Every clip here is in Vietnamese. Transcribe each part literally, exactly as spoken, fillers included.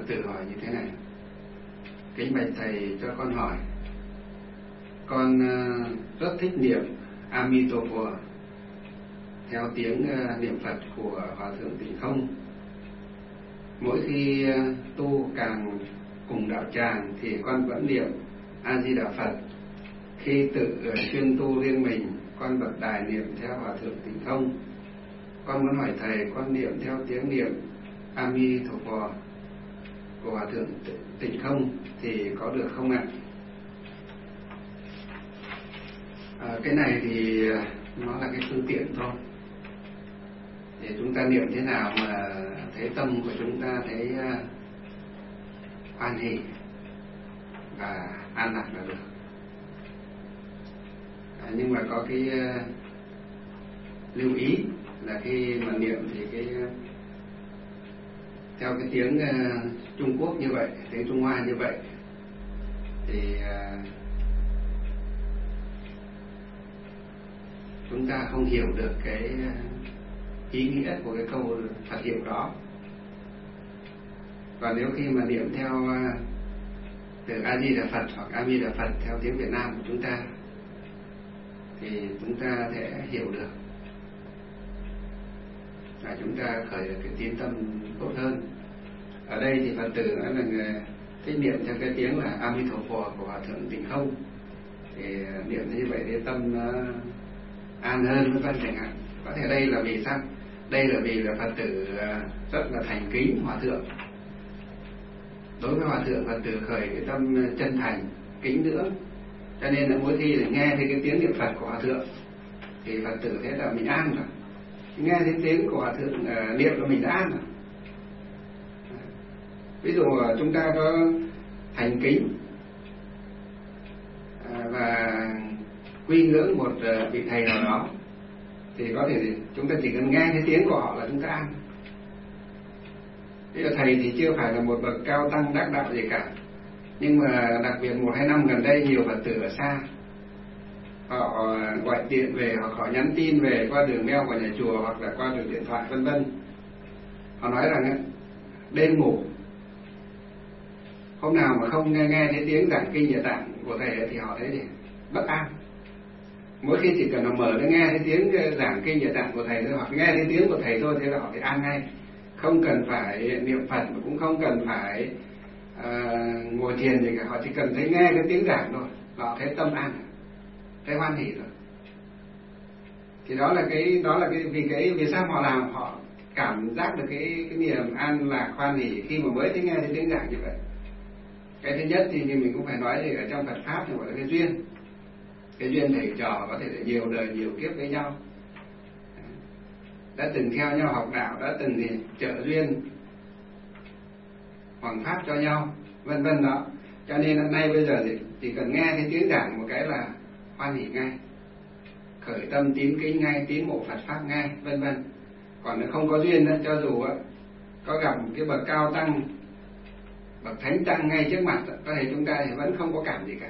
tử hỏi như thế này: kính bạch thầy, cho con hỏi, con rất thích niệm Amitabha theo tiếng niệm Phật của Hòa thượng Tịnh Không. Mỗi khi tu càng cùng đạo tràng thì con vẫn niệm A Di Đà Phật. Khi tự chuyên tu riêng mình, con bật đài niệm theo Hòa thượng Tịnh Không. Con muốn hỏi thầy, con niệm theo tiếng niệm Amitabha của Hòa thượng Tịnh Không thì có được không ạ? À, cái này thì nó là cái phương tiện thôi. Để chúng ta niệm thế nào mà thấy tâm của chúng ta thấy uh, hoan hỷ và an lạc là được. À, nhưng mà có cái uh, lưu ý là khi mà niệm thì cái uh, theo cái tiếng uh, Trung Quốc như vậy, tiếng Trung Hoa như vậy thì uh, chúng ta không hiểu được cái ý nghĩa của cái câu Phật hiệu đó. Còn nếu khi mà niệm theo từ A Di Đà Phật hoặc A Di Đà Phật theo tiếng Việt Nam của chúng ta thì chúng ta sẽ hiểu được và chúng ta khởi được cái tín tâm tốt hơn. Ở đây thì Phật tử nói là người thích niệm theo cái tiếng là Amitabha của Hòa thượng Tịnh Không, thì niệm như vậy để tâm nó an hơn vân vân chẳng hạn. Có thể đây là vì sao? Đây là vì là Phật tử rất là thành kính Hòa thượng. Đối với Hòa thượng, Phật tử khởi cái tâm chân thành kính ngưỡng, cho nên là mỗi khi là nghe thấy cái tiếng niệm Phật của Hòa thượng thì Phật tử thế là mình an rồi. Nghe thấy tiếng của Hòa thượng uh, niệm là mình đã an rồi. Ví dụ chúng ta có thành kính uh, và quy ngưỡng một uh, vị thầy nào đó thì có thể chúng ta chỉ cần nghe thấy tiếng của họ là chúng ta an. Thế là thầy thì chưa phải là một bậc cao tăng đắc đạo gì cả, nhưng mà đặc biệt một hai năm gần đây nhiều Phật tử ở xa họ gọi điện về hoặc họ nhắn tin về qua đường mail của nhà chùa hoặc là qua đường điện thoại vân vân. Họ nói rằng đêm ngủ hôm nào mà không nghe, nghe thấy tiếng giảng kinh Địa Tạng của thầy thì họ thấy gì? Bất an. Mỗi khi chỉ cần họ mở nó nghe thấy tiếng giảng kinh Địa Tạng của thầy thôi, hoặc nghe thấy tiếng của thầy thôi, thế là họ thấy an ngay. Không cần phải niệm Phật, cũng không cần phải uh, ngồi thiền gì cả, họ chỉ cần thấy nghe cái tiếng giảng thôi, họ thấy tâm an, thấy hoan hỷ rồi. Thì đó là cái đó là cái vì cái vì sao họ làm, họ cảm giác được cái cái niềm an lạc hoan hỷ khi mà mới thấy nghe thấy tiếng giảng như vậy. Cái thứ nhất thì như mình cũng phải nói thì ở trong Phật pháp thì gọi là cái duyên. Cái duyên thầy trò có thể là nhiều đời nhiều kiếp với nhau, đã từng theo nhau học đạo, đã từng thì trợ duyên hoằng pháp cho nhau vân vân đó. Cho nên hôm nay bây giờ thì chỉ cần nghe thấy tiếng giảng một cái là hoan hỷ ngay, khởi tâm tín kính ngay, tín mộ Phật pháp ngay vân vân. Còn nếu không có duyên đó, cho dù có gặp một cái bậc cao tăng, bậc thánh tăng ngay trước mặt, có thể chúng ta thì vẫn không có cảm gì cả.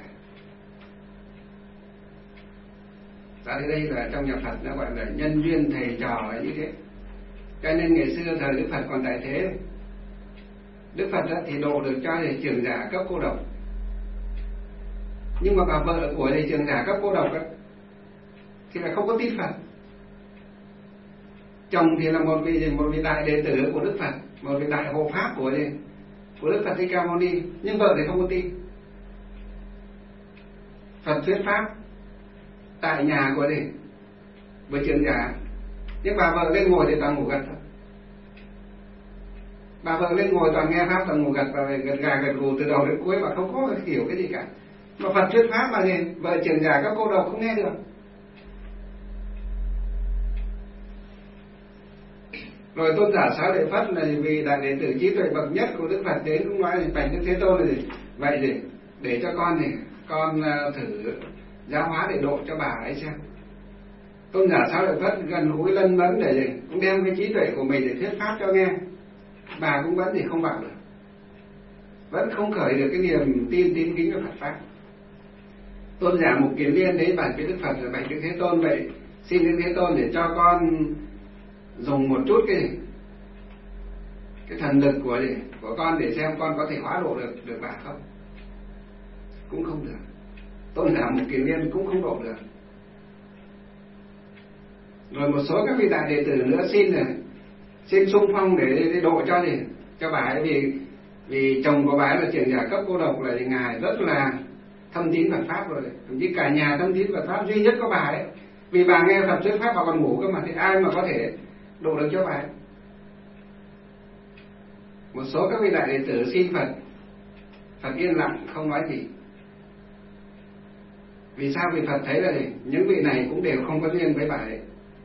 Tại đây là trong nhà Phật nó gọi là nhân duyên thầy trò là như thế. Cho nên ngày xưa thời Đức Phật còn tại thế, Đức Phật thì độ được cho thầy trưởng giả cấp cô độc. Nhưng mà bà vợ của thầy trưởng giả cấp cô độc đó, thì là không có tin Phật. Chồng thì là một vị một vị đại đệ tử của Đức Phật, một vị đại hộ pháp của của Đức Phật Thích Ca Mâu Ni, nhưng vợ thì không có tin. Phật thuyết pháp tại nhà của gì với trưởng giả, nhưng bà vợ lên ngồi thì toàn ngủ gật thôi. Bà vợ lên ngồi toàn nghe pháp toàn ngủ gật và gật gà gật gù từ đầu đến cuối và không có hiểu cái gì cả. Mà Phật thuyết pháp mà gì vợ trưởng giả các cô độc không nghe được. Rồi tôn giả Xá Lợi Phất là vì đại đệ tử trí tuệ bậc nhất của Đức Phật đến cũng nói là bạch Đức Thế Tôn là gì vậy gì để cho con này con thử giáo hóa để độ cho bà ấy xem. Tôn giả Xá Lợi Phất gần gũi lân mẫn để gì cũng đem cái trí tuệ của mình để thuyết pháp cho nghe, bà cũng vẫn thì không vào được, vẫn không khởi được cái niềm tin tín kính của Phật pháp. Tôn giả Mục Kiền Liên đấy bạch với Đức Phật là bạch Đức Thế Tôn vậy, xin Đức Thế Tôn để cho con dùng một chút cái cái thần lực của gì của con để xem con có thể hóa độ được được bà không? Cũng không được. Tôn giả Mục Kiền Liên cũng không độ được. Rồi một số các vị đại đệ tử nữa xin này, xin xung phong để, để độ cho gì cho bà ấy, vì vì chồng của bà ấy là trưởng giả cấp cô độc, là ngài rất là thâm tín Phật pháp rồi, thậm chí cả nhà thâm tín Phật pháp, duy nhất có bà ấy. Vì bà nghe Phật thuyết pháp bà còn ngủ cơ mà, thì ai mà có thể độ được cho bà ấy? Một số các vị đại đệ tử xin Phật, Phật yên lặng không nói gì. Vì sao? Vì Phật thấy là gì? Những vị này cũng đều không có duyên với bà ấy.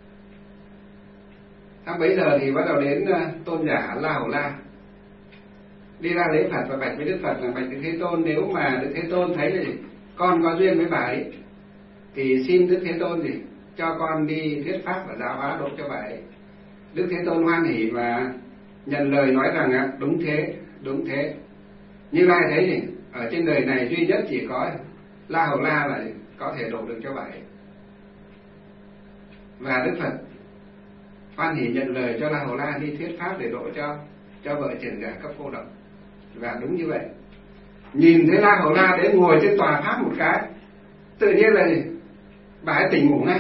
Sau bấy giờ thì bắt đầu đến uh, tôn giả La Hầu La đi ra lấy Phật và bạch với Đức Phật là: bạch Đức Thế Tôn, nếu mà Đức Thế Tôn thấy là gì? Con có duyên với bà ấy thì xin Đức Thế Tôn gì cho con đi thuyết pháp và giáo hóa độ cho bà ấy. Đức Thế Tôn hoan hỉ và nhận lời nói rằng ạ: đúng thế, đúng thế. Như Lai thấy gì? Ở trên đời này duy nhất chỉ có La Hầu La là có thể độ được cho bà ấy. Và Đức Phật hoan hỉ nhận lời cho La Hầu La đi thuyết pháp để độ cho cho vợ trưởng giả cấp cô độc. Và đúng như vậy, nhìn thấy La Hầu La đến ngồi trên tòa pháp một cái, tự nhiên là gì? Bà ấy tỉnh ngủ ngay.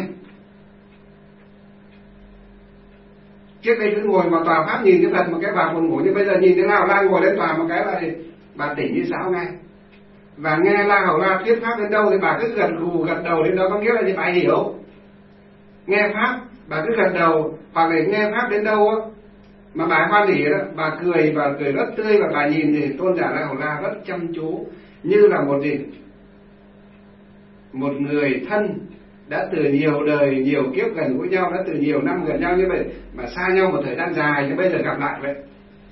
Trước đây cứ ngồi vào tòa pháp nhìn thấy Phật một cái bà buồn ngủ, nhưng bây giờ nhìn thấy La Hầu La ngồi lên tòa một cái là gì? Bà tỉnh như sáo ngay. Và nghe La Hầu La thuyết pháp đến đâu thì bà cứ gật gù gật đầu đến đó, có nghĩa là gì? Bà hiểu. Nghe pháp bà cứ gật đầu, hoặc là nghe pháp đến đâu á mà bà hoan hỉ đó, bà cười, bà cười rất tươi, và bà nhìn thì tôn giả La Hầu La rất chăm chú, như là một gì? Một người thân đã từ nhiều đời, nhiều kiếp gần gũi nhau, đã từ nhiều năm gần nhau như vậy, mà xa nhau một thời gian dài nhưng bây giờ gặp lại vậy.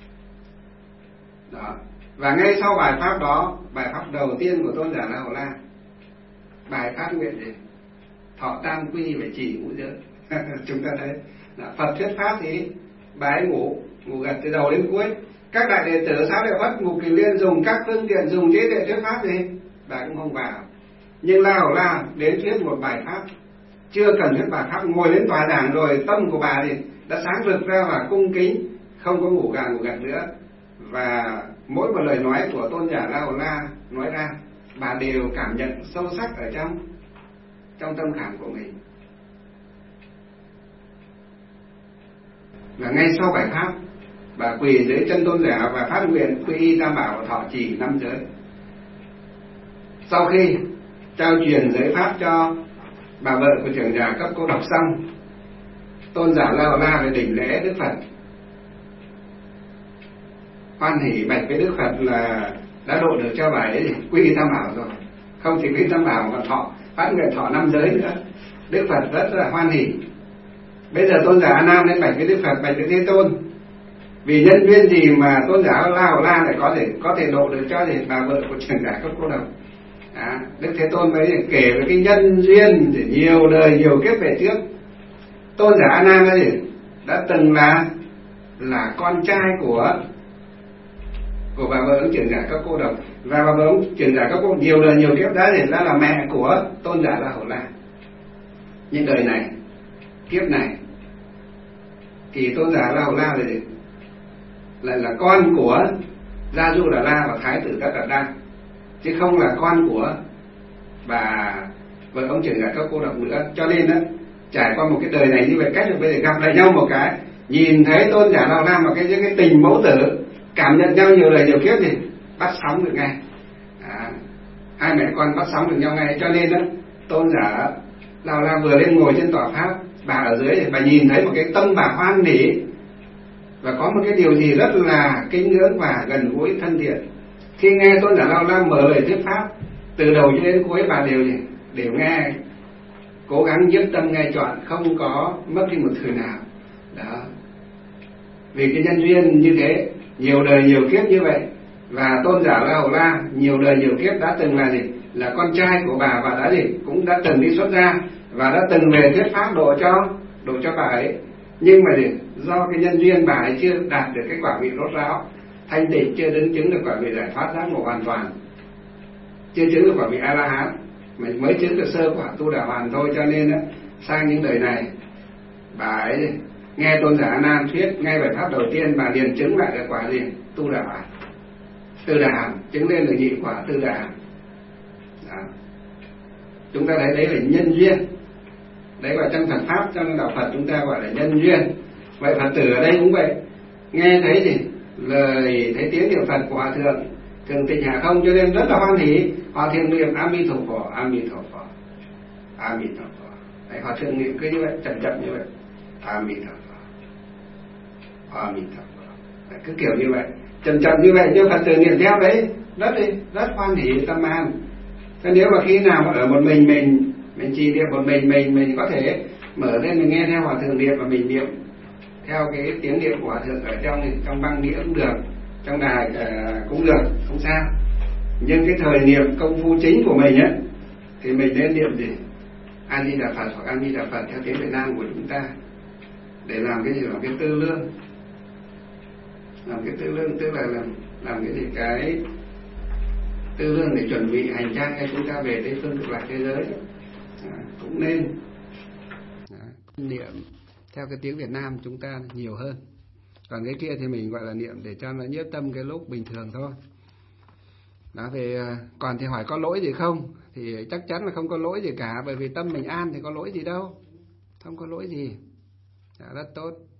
Đó. Và ngay sau bài pháp đó, bài pháp đầu tiên của tôn giả La Hầu La, bài phát nguyện gì? Thọ tam quy về trì ngũ giới. Chúng ta thấy là Phật thuyết pháp thì bà ấy ngủ, ngủ gật từ đầu đến cuối. Các đại đệ tử Xá Lợi Phất, Mục Kiền Liên dùng các phương tiện, dùng chế để thuyết pháp gì, bà cũng không vào. Nhưng La Hầu La đến thuyết một bài pháp, chưa cần thuyết bài pháp, ngồi đến tòa giảng rồi, tâm của bà thì đã sáng rực ra và cung kính, không có ngủ gà ngủ gật nữa. Và mỗi một lời nói của tôn giả La Hầu La nói ra, bà đều cảm nhận sâu sắc ở trong trong tâm khảm của mình. Và ngay sau bài pháp, bà quỳ dưới chân tôn giả và phát nguyện quy y tam bảo và thọ trì năm giới. Sau khi trao truyền giới pháp cho bà vợ của trưởng giả cấp cô độc xong, tôn giả La Hầu La về đỉnh lễ Đức Phật, hoan hỉ bạch với Đức Phật là đã độ được cho bà ấy quy y tam bảo rồi, không chỉ quy y tam bảo mà thọ phát nguyện thọ năm giới nữa. Đức Phật rất là hoan hỉ. Bây giờ tôn giả A Nan lên bạch với Đức Phật: bạch với Thế Tôn, vì nhân duyên gì mà tôn giả La Hầu La lại có thể có thể độ được cho thì bà vợ của trưởng giả cấp cô độc? À, Đức Thế Tôn mới kể về cái nhân duyên thì nhiều đời nhiều kiếp về trước. Tôn giả A Nan ấy đã từng là là con trai của của bà vợ trưởng giả cấp cô độc, và bà vợ trưởng giả cấp cô nhiều đời nhiều kiếp đã thì đã là mẹ của tôn giả La Hầu La. Nhưng đời này, kiếp này thì tôn giả La Hầu La là gì? Lại là con của Gia Du Đà La và Thái tử Tất Đạt Đa, chứ không là con của bà vợ ông trưởng giả cấp cô độc nữa. Cho nên đó, trải qua một cái đời này như vậy, cách được bây giờ gặp lại nhau một cái, nhìn thấy tôn giả La Hầu La mà cái cái tình mẫu tử, cảm nhận nhau nhiều đời nhiều kiếp thì bắt sóng được ngay. À, hai mẹ con bắt sóng được nhau ngay. Cho nên đó, tôn giả La Hầu La vừa lên ngồi trên tòa pháp, bà ở dưới thì bà nhìn thấy một cái tâm bà hoan hỉ, và có một cái điều gì rất là kính ngưỡng và gần gũi thân thiện. Khi nghe tôn giả La Hầu La mở lời thuyết pháp, từ đầu cho đến cuối bà đều đều nghe, cố gắng nhiếp tâm nghe trọn, không có mất đi một từ nào. Đó. Vì cái nhân duyên như thế, nhiều đời nhiều kiếp như vậy, và tôn giả La Hầu La nhiều đời nhiều kiếp đã từng là gì? Là con trai của bà, và đã gì? Cũng đã từng đi xuất gia và đã từng về thuyết pháp độ cho độ cho bà ấy. Nhưng mà gì? Do cái nhân duyên bà ấy chưa đạt được cái quả vị rốt ráo, thanh tịnh, chưa đứng chứng được quả vị giải thoát giác ngộ hoàn toàn, chưa chứng được quả vị A La Hán, mà mới chứng được sơ quả tu đà hoàn thôi. Cho nên đó, sang những đời này bà ấy nghe tôn giả A Nan thuyết ngay bài pháp đầu tiên mà liền chứng lại cái quả gì? Tu đà hoàn, tư đà hàm, chứng lên được nhị quả tư đà hàm. Đó. Chúng ta thấy đấy là nhân duyên. Đấy là trong Phật pháp, trong đạo Phật chúng ta gọi là nhân duyên. Vậy Phật tử ở đây cũng vậy, nghe thấy gì? Lời thấy tiếng niệm Phật của Hòa thượng Thường Tịnh Hạ Không, cho nên rất là hoan hỉ. Hòa thượng niệm A Mi Thổ Phật, A Mi Thổ Phật, A Mi Thổ Phật. Đấy, Hòa thượng niệm cứ như vậy, chậm chậm như vậy, A Mi Thổ Phật, A Mi Thổ Phật. Đấy, cứ kiểu như vậy, chậm chậm như vậy, nhưng Phật tử niệm theo đấy rất rất hoan hỉ tâm an. Thế nếu mà khi nào mà ở một mình mình mình chỉ niệm một mình mình mình có thể mở lên mình nghe theo Hòa thượng niệm và mình niệm theo cái tiếng niệm của Hòa thượng ở trong trong băng đĩa cũng được, trong đài uh, cũng được, không sao. Nhưng cái thời niệm công phu chính của mình á thì mình nên niệm gì? A Di Đà Phật hoặc A Di Đà Phật theo tiếng Việt Nam của chúng ta, để làm cái gì? Làm cái tư lương, làm cái tư lương tức là làm làm cái gì? Cái tư lương để chuẩn bị hành trang cho chúng ta về Tây phương cực lạc thế giới. À, cũng nên à, niệm theo cái tiếng Việt Nam chúng ta nhiều hơn. Còn cái kia thì mình gọi là niệm để cho nó nhiếp tâm cái lúc bình thường thôi. Đó, thì còn thì hỏi có lỗi gì không? Thì chắc chắn là không có lỗi gì cả, bởi vì tâm mình an thì có lỗi gì đâu, không có lỗi gì. Đó, rất tốt.